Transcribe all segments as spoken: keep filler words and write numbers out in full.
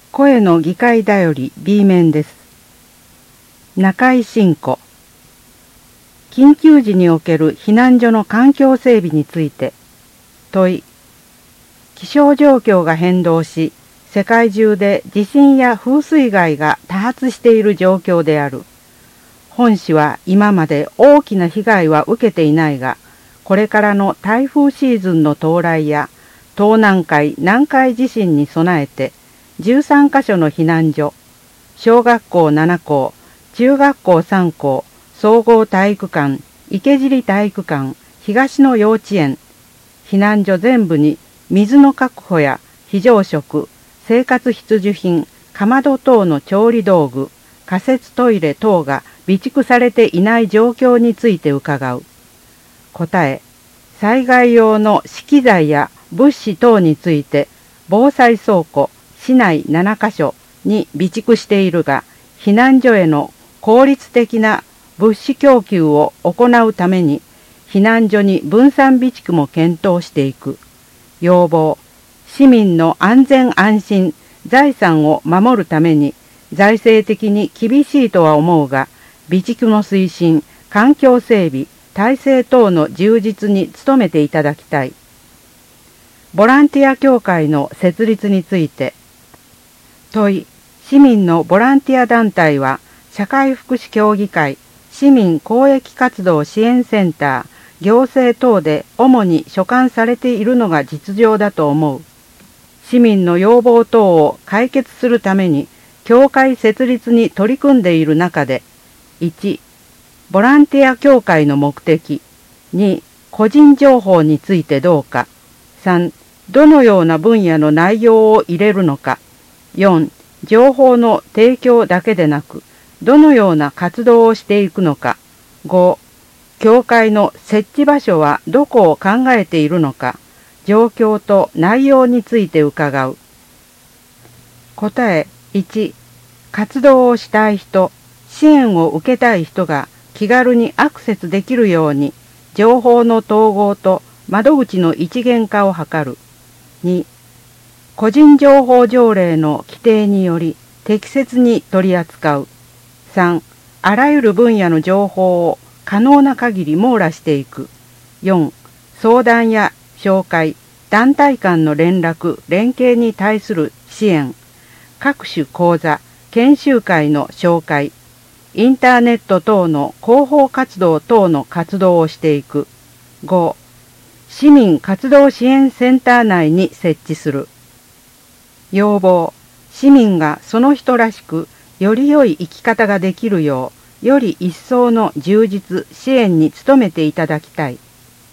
声の議会だより B 面です。中井真子。緊急時における避難所の環境整備について。問い。気象状況が変動し、世界中で地震や風水害が多発している状況である。本市は今まで大きな被害は受けていないが、これからの台風シーズンの到来や東南海南海地震に備えてじゅうさんかしょの避難所、小学校ななこう、中学校さんこう、総合体育館、池尻体育館、東の幼稚園、避難所全部に水の確保や非常食、生活必需品、かまど等の調理道具、仮設トイレ等が備蓄されていない状況について伺う。答え、災害用の資機材や物資等について防災倉庫、市内ななかしょに備蓄しているが、避難所への効率的な物資供給を行うために、避難所に分散備蓄も検討していく。要望、市民の安全安心、財産を守るために、財政的に厳しいとは思うが、備蓄の推進、環境整備、体制等の充実に努めていただきたい。ボランティア協会の設立について。問い、市民のボランティア団体は、社会福祉協議会、市民公益活動支援センター、行政等で主に所管されているのが実情だと思う。市民の要望等を解決するために、協会設立に取り組んでいる中で、いち、ボランティア協会の目的、に、個人情報についてどうか、さん、どのような分野の内容を入れるのか、よん、情報の提供だけでなく、どのような活動をしていくのか、ご、協会の設置場所はどこを考えているのか、状況と内容について伺う。答え、いち、活動をしたい人、支援を受けたい人が気軽にアクセスできるように、情報の統合と窓口の一元化を図る。に、個人情報条例の規定により適切に取り扱う。さん、あらゆる分野の情報を可能な限り網羅していく。よん、相談や紹介、団体間の連絡、連携に対する支援、各種講座、研修会の紹介、インターネット等の広報活動等の活動をしていく。ご、市民活動支援センター内に設置する。要望、市民がその人らしくより良い生き方ができるよう、より一層の充実、支援に努めていただきたい。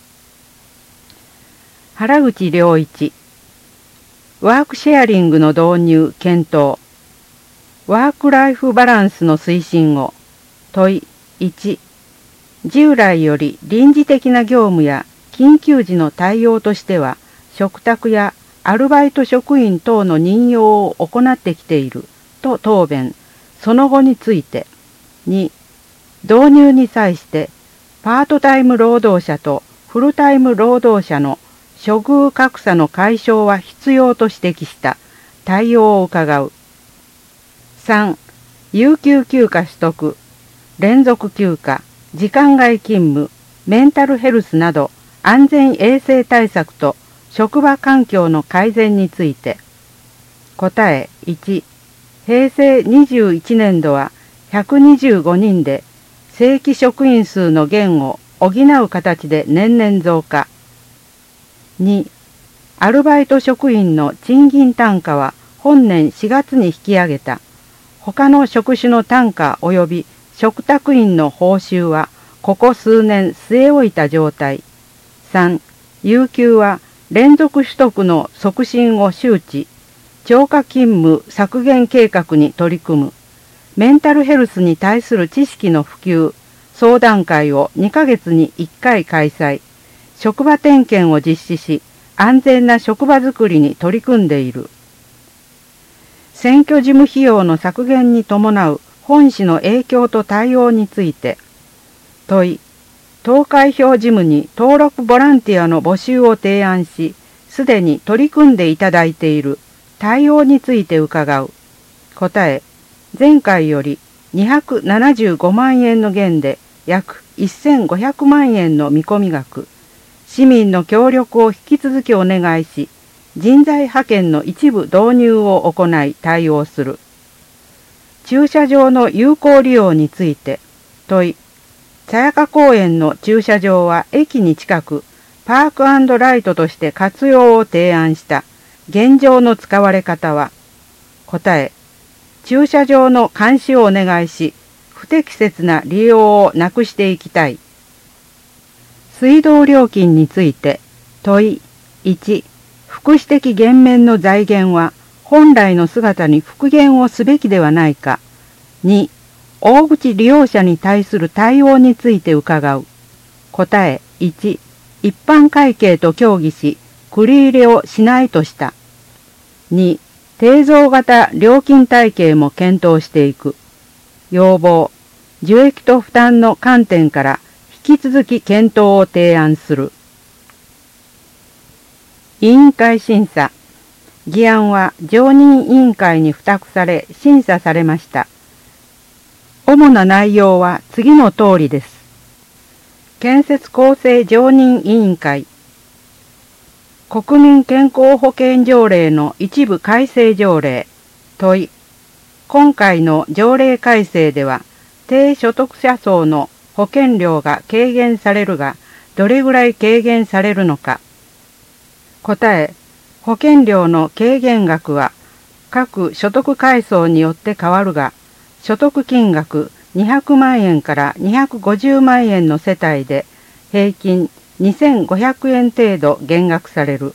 原口良一。ワークシェアリングの導入検討。ワークライフバランスの推進を。問いいち、従来より臨時的な業務や緊急時の対応としては、嘱託やアルバイト職員等の任用を行ってきていると答弁。その後について。に、導入に際してパートタイム労働者とフルタイム労働者の処遇格差の解消は必要と指摘した対応を伺う。さん、有給休暇取得、連続休暇、時間外勤務、メンタルヘルスなど安全衛生対策と職場環境の改善について。答えいち、へいせいにじゅういちねんどはひゃくにじゅうごにんで正規職員数の減を補う形で年々増加。に、アルバイト職員の賃金単価は本年しがつに引き上げた。他の職種の単価及び嘱託員の報酬はここ数年据え置いた状態。さん、有給は連続取得の促進を周知、超過勤務削減計画に取り組む。メンタルヘルスに対する知識の普及、相談会をにかげつにいっかい開催。職場点検を実施し、安全な職場づくりに取り組んでいる。選挙事務費用の削減に伴う本市の影響と対応について。問い、投開票事務に登録ボランティアの募集を提案し、すでに取り組んでいただいている対応について伺う。 答え、前回よりにひゃくななじゅうごまんえんの減で約せんごひゃくまんえんの見込み額、市民の協力を引き続きお願いし、人材派遣の一部導入を行い対応する。駐車場の有効利用について問い、茶屋家公園の駐車場は駅に近く、パーク&ライトとして活用を提案した現状の使われ方は、答え、駐車場の監視をお願いし、不適切な利用をなくしていきたい。水道料金について問い、いち、福祉的減免の財源は本来の姿に復元をすべきではないか。に、大口利用者に対する対応について伺う。答え、いち、一般会計と協議し、繰り入れをしないとした。に、定増型料金体系も検討していく。要望、受益と負担の観点から引き続き検討を提案する。委員会審査。議案は常任委員会に付託され審査されました。主な内容は次の通りです。建設構成常任委員会。国民健康保険条例の一部改正条例。問い。今回の条例改正では、低所得者層の保険料が軽減されるが、どれぐらい軽減されるのか。答え、保険料の軽減額は各所得階層によって変わるが、所得金額にひゃくまんえんからにひゃくごじゅうまんえんの世帯で平均にせんごひゃくえん程度減額される。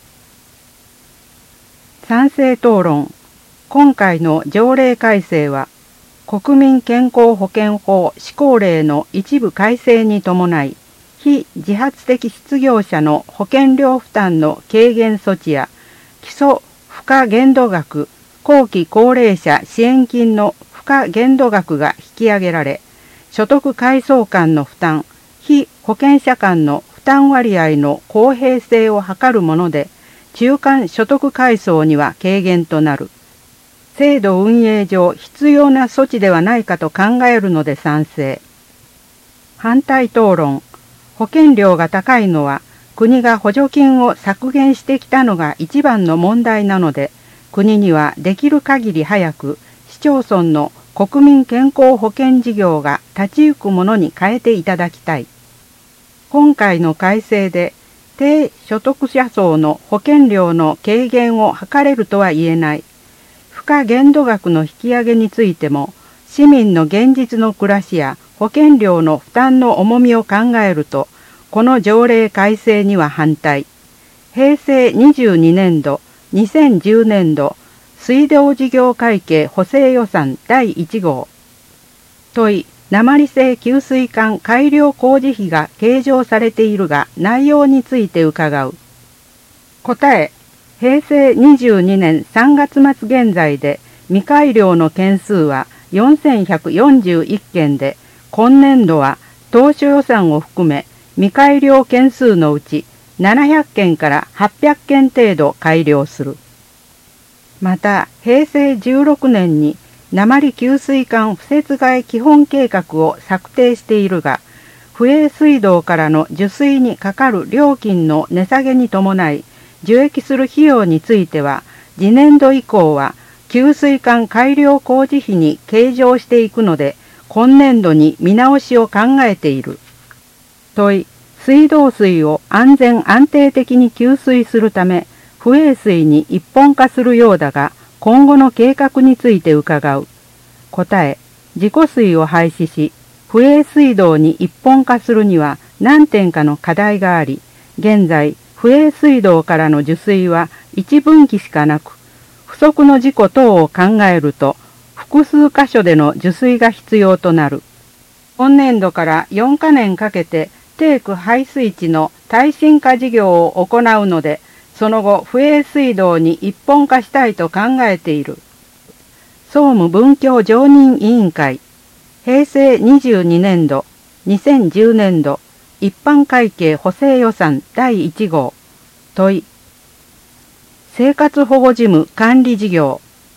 賛成討論。今回の条例改正は、国民健康保険法施行令の一部改正に伴い、非自発的失業者の保険料負担の軽減措置や、基礎付加限度額、後期高齢者支援金の付加限度額が引き上げられ、所得階層間の負担、非保険者間の負担割合の公平性を図るもので、中間所得階層には軽減となる。制度運営上必要な措置ではないかと考えるので賛成。反対討論。保険料が高いのは、国が補助金を削減してきたのが一番の問題なので、国にはできる限り早く市町村の国民健康保険事業が立ち行くものに変えていただきたい。今回の改正で低所得者層の保険料の軽減を図れるとは言えない。付加限度額の引き上げについても、市民の現実の暮らしや保険料の負担の重みを考えると、この条例改正には反対。へいせいにじゅうにねんど、にせんじゅうねんど、水道事業会計補正予算だいいち号。問い、鉛製給水管改良工事費が計上されているが、内容について伺う。答え、へいせいにじゅうにねんさんがつまつ現在で未改良の件数はよんせんひゃくよんじゅういっけんで、今年度は当初予算を含め、未改良件数のうちななひゃっけんからはっぴゃっけん程度改良する。また、へいせいじゅうろくねんに鉛給水管敷設替え基本計画を策定しているが、不衛水道からの受水にかかる料金の値下げに伴い、受益する費用については、次年度以降は給水管改良工事費に計上していくので、今年度に見直しを考えている。問い、水道水を安全安定的に給水するため、不衛水に一本化するようだが、今後の計画について伺う。答え、自己水を廃止し、不衛水道に一本化するには何点かの課題があり、現在、不衛水道からの受水は一分岐しかなく、不測の事故等を考えると、複数箇所での受水が必要となる。今年度からよんかねんかけて、低区排水池の耐震化事業を行うので、その後、不衛水道に一本化したいと考えている。総務文教常任委員会、へいせいにじゅうにねんど、にせんじゅうねんど、一般会計補正予算だいいち号。問い、生活保護事務管理事業。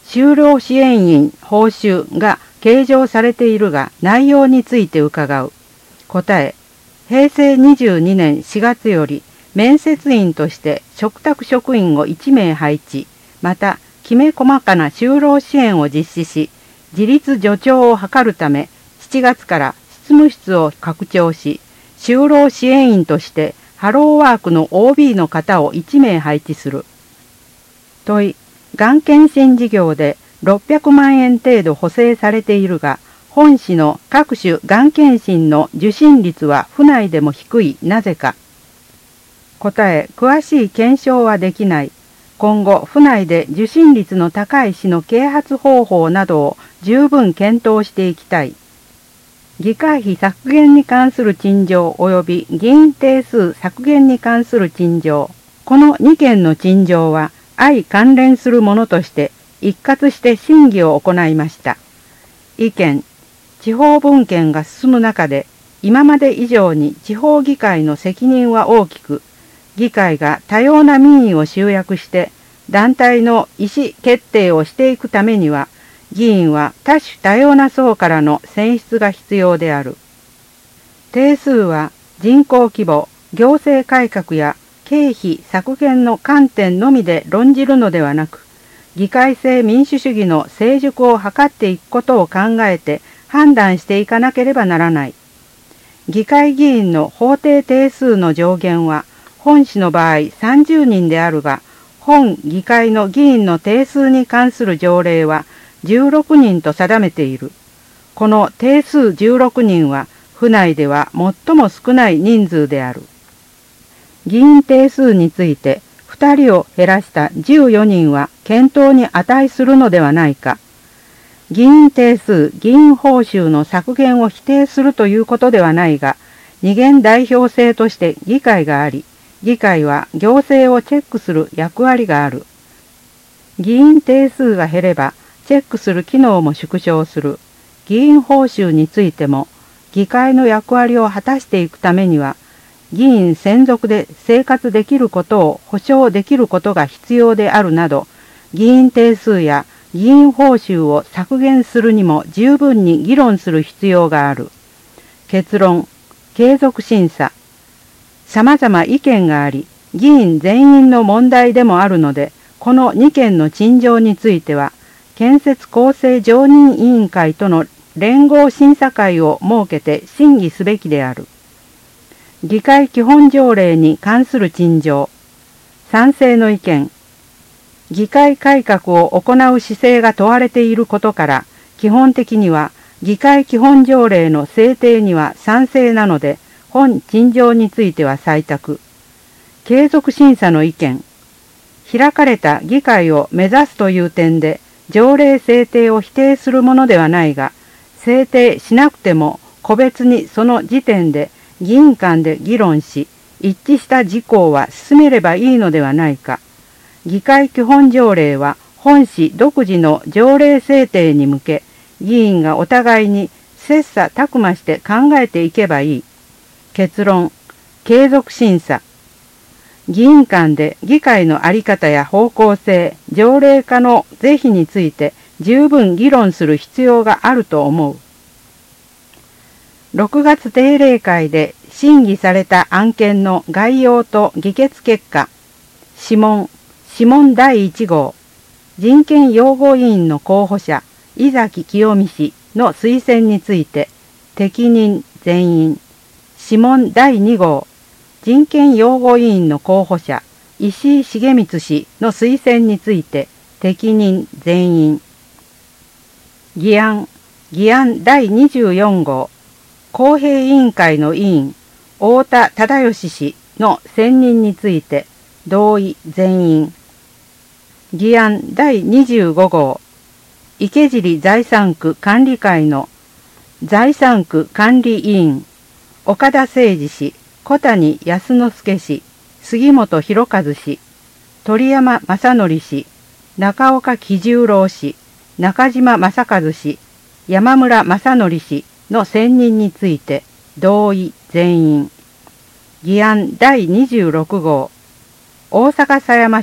就労支援員報酬が計上されているが内容について伺う。答え、へいせいにじゅうにねんしがつより面接員として嘱託職員をいちめい配置、またきめ細かな就労支援を実施し、自立助長を図るためしちがつから執務室を拡張し、就労支援員としてハローワークの オービー の方をいちめい配置する。問い、がん検診事業でろっぴゃくまんえん程度補正されているが、本市の各種がん検診の受診率は府内でも低い。なぜか。答え、詳しい検証はできない。今後、府内で受診率の高い市の啓発方法などを十分検討していきたい。議会費削減に関する陳情及び議員定数削減に関する陳情。このにけんの陳情は相関連するものとして一括して審議を行いました。意見、地方分権が進む中で今まで以上に地方議会の責任は大きく、議会が多様な民意を集約して団体の意思決定をしていくためには、議員は多種多様な層からの選出が必要である。定数は人口規模、行政改革や経費削減の観点のみで論じるのではなく、議会制民主主義の成熟を図っていくことを考えて判断していかなければならない。議会議員の法定定数の上限は、本市の場合さんじゅうにんであるが、本議会の議員の定数に関する条例はじゅうろくにんと定めている。この定数じゅうろくにんは、府内では最も少ない人数である。議員定数について、ふたりを減らしたじゅうよにんは検討に値するのではないか。議員定数、議員報酬の削減を否定するということではないが、二元代表制として議会があり、議会は行政をチェックする役割がある。議員定数が減れば、チェックする機能も縮小する。議員報酬についても、議会の役割を果たしていくためには、議員専属で生活できることを保障できることが必要であるなど、議員定数や議員報酬を削減するにも十分に議論する必要がある。結論、継続審査。様々意見があり、議員全員の問題でもあるので、このにけんの陳情については、建設構成常任委員会との連合審査会を設けて審議すべきである。議会基本条例に関する陳情。賛成の意見。議会改革を行う姿勢が問われていることから、基本的には議会基本条例の制定には賛成なので、本陳情については採択。継続審査の意見。開かれた議会を目指すという点で、条例制定を否定するものではないが、制定しなくても個別にその時点で議員間で議論し、一致した事項は進めればいいのではないか。議会基本条例は本市独自の条例制定に向け、議員がお互いに切磋琢磨して考えていけばいい。結論、継続審査。議員間で議会の在り方や方向性、条例化の是非について十分議論する必要があると思う。ろくがつ定例会で審議された案件の概要と議決結果、諮問、諮問だいいち号、人権擁護委員の候補者、井崎清美氏の推薦について、適任全員、諮問だいに号、人権擁護委員の候補者、石井重光氏の推薦について、適任全員。議案、議案だいにじゅうよん号、公平委員会の委員、太田忠義氏の選任について、同意全員。議案だいにじゅうご号、池尻財産区管理会の財産区管理委員、岡田誠二氏、小谷康之助氏、杉本博一氏、鳥山正則氏、中岡喜十郎氏、中島正和氏、山村正則氏の選任について同意全員。議案だいにじゅうろく号、大阪狭山市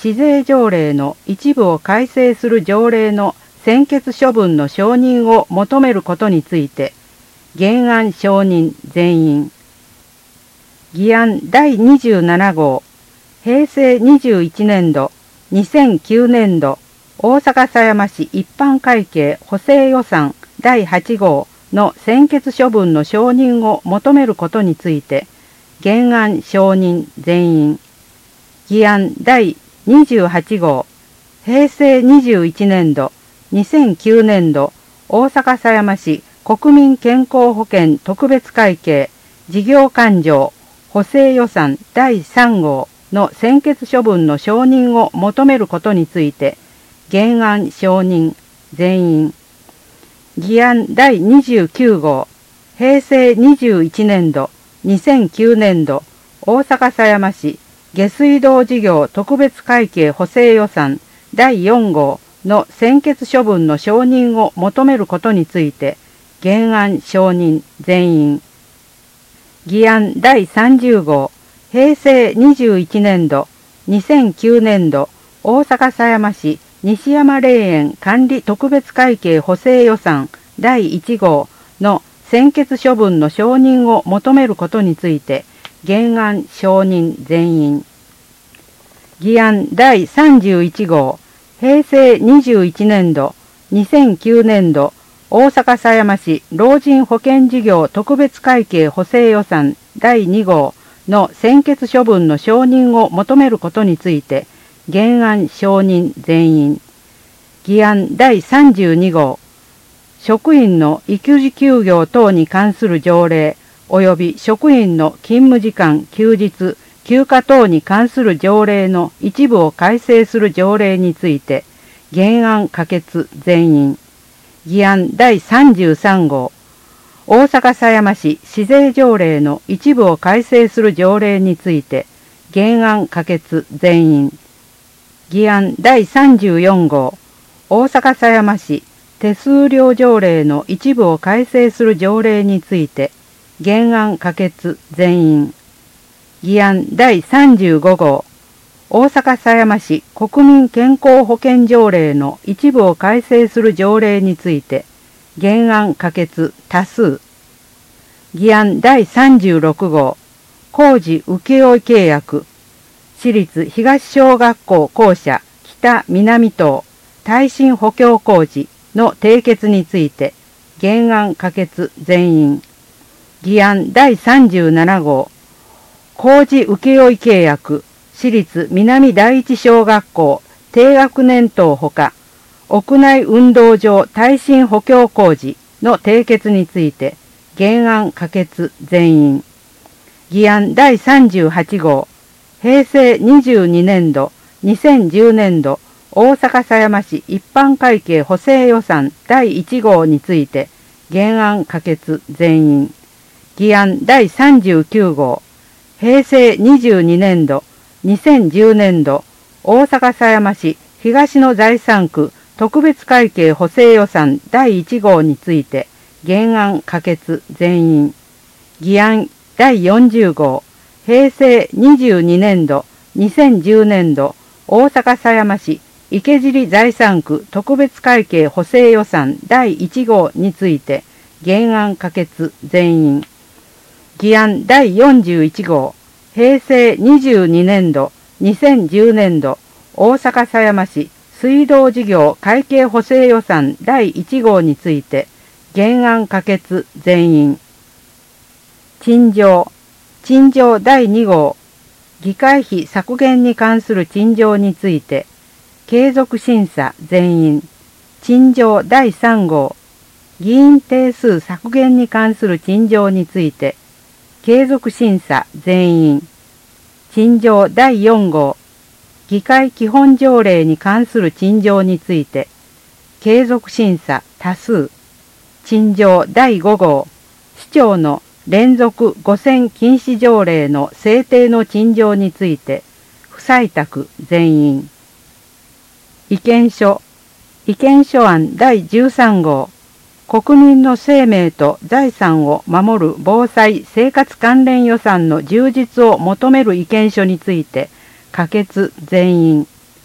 市税条例の一部を改正する条例の専決処分の承認を求めることについて、原案承認全員。議案だいにじゅうなな号、平成にじゅういちねん度、にせんきゅうねん度、大阪狭山市一般会計補正予算だいはち号の専決処分の承認を求めることについて、原案承認全員。議案だいにじゅうはち号、平成にじゅういちねん度、にせんきゅうねん度、大阪狭山市国民健康保険特別会計事業勘定補正予算だいさん号の専決処分の承認を求めることについて、原案承認全員。議案だいにじゅうきゅう号、平成にじゅういちねん度、にせんきゅうねん度、大阪狭山市下水道事業特別会計補正予算だいよん号の専決処分の承認を求めることについて、原案承認全員。議案だいさんじゅう号、平成にじゅういちねん度、にせんきゅうねん度、大阪狭山市西山霊園管理特別会計補正予算だいいち号の専決処分の承認を求めることについて、原案承認全員。議案だいさんじゅういち号、平成にじゅういちねん度、にせんきゅうねん度、大阪狭山市老人保険事業特別会計補正予算だいに号の専決処分の承認を求めることについて、原案承認全員。議案だいさんじゅうに号、職員の育児休業等に関する条例及び職員の勤務時間、休日、休暇等に関する条例の一部を改正する条例について、原案可決全員。議案だいさんじゅうさん号、大阪狭山市市税条例の一部を改正する条例について、原案可決全員。議案だいさんじゅうよん号、大阪狭山市手数料条例の一部を改正する条例について、原案可決全員。議案だいさんじゅうご号、大阪狭山市国民健康保険条例の一部を改正する条例について、原案可決多数。議案だいさんじゅうろく号、工事請負契約、市立東小学校校舎北南棟耐震補強工事の締結について、原案可決全員。議案だいさんじゅうなな号、工事請負契約、市立南第一小学校低学年等ほか、屋内運動場耐震補強工事の締結について、原案可決全員。議案だいさんじゅうはち号、平成にじゅうにねん度、にせんじゅうねん度、大阪狭山市一般会計補正予算だいいち号について、原案可決全員。議案だいさんじゅうきゅう号、平成にじゅうにねん度、にせんじゅうねん度、大阪狭山市東の財産区特別会計補正予算だいいち号について、原案可決全員。議案だいよんじゅう号、平成にじゅうにねん度、にせんじゅうねん度、大阪狭山市池尻財産区特別会計補正予算だいいち号について、原案可決全員。議案だいよんじゅういち号、平成にじゅうにねん度、にせんじゅうねん度、大阪狭山市水道事業会計補正予算だいいち号について、原案可決全員。陳情、陳情だいに号、議会費削減に関する陳情について、継続審査全員。陳情だいさん号、議員定数削減に関する陳情について、継続審査全員。陳情だいよん号、議会基本条例に関する陳情について、継続審査多数。陳情だいご号、市長の連続誤選禁止条例の制定の陳情について、不採択全員。意見書、意見書案だいじゅうさん号、国民の生命と財産を守る防災生活関連予算の充実を求める意見書について、可決全員。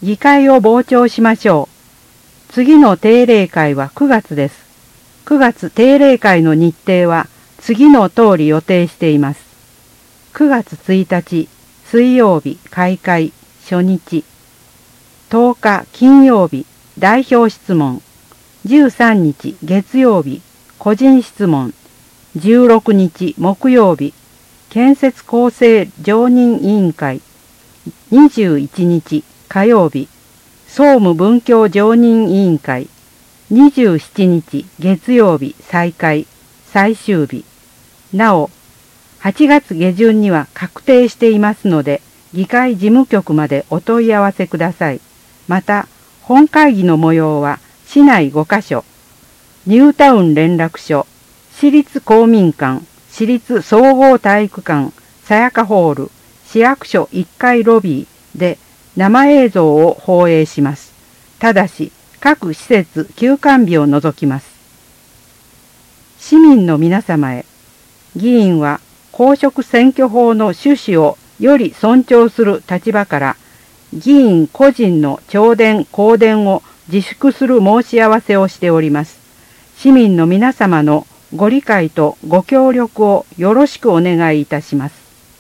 議会を傍聴しましょう。次の定例会はくがつです。くがつ定例会の日程は次の通り予定しています。くがつついたち水曜日開会初日。とおか金曜日代表質問。じゅうさんにち月曜日個人質問。じゅうろくにち木曜日建設構成常任委員会。にじゅういちにち火曜日総務文教常任委員会。にじゅうしちにち月曜日再開最終日。なおはちがつげじゅんには確定していますので、議会事務局までお問い合わせください。また本会議の模様は市内ごかしょ、ニュータウン連絡所、市立公民館、市立総合体育館、さやかホール、市役所いっかいロビーで生映像を放映します。ただし各施設休館日を除きます。市民の皆様へ、議員は公職選挙法の趣旨をより尊重する立場から、議員個人の弔電・公電を自粛する申し合わせをしております。市民の皆様のご理解とご協力をよろしくお願いいたします。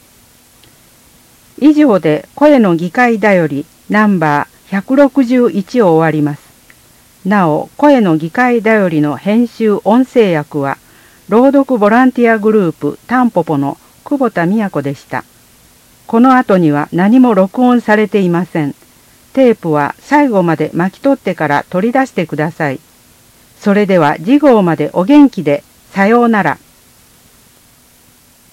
以上で声の議会だよりナンバーひゃくろくじゅういちを終わります。なお、声の議会だよりの編集音声役は、朗読ボランティアグループタンポポの久保田美也子でした。この後には何も録音されていません。テープは最後まで巻き取ってから取り出してください。それでは次号までお元気で、さようなら。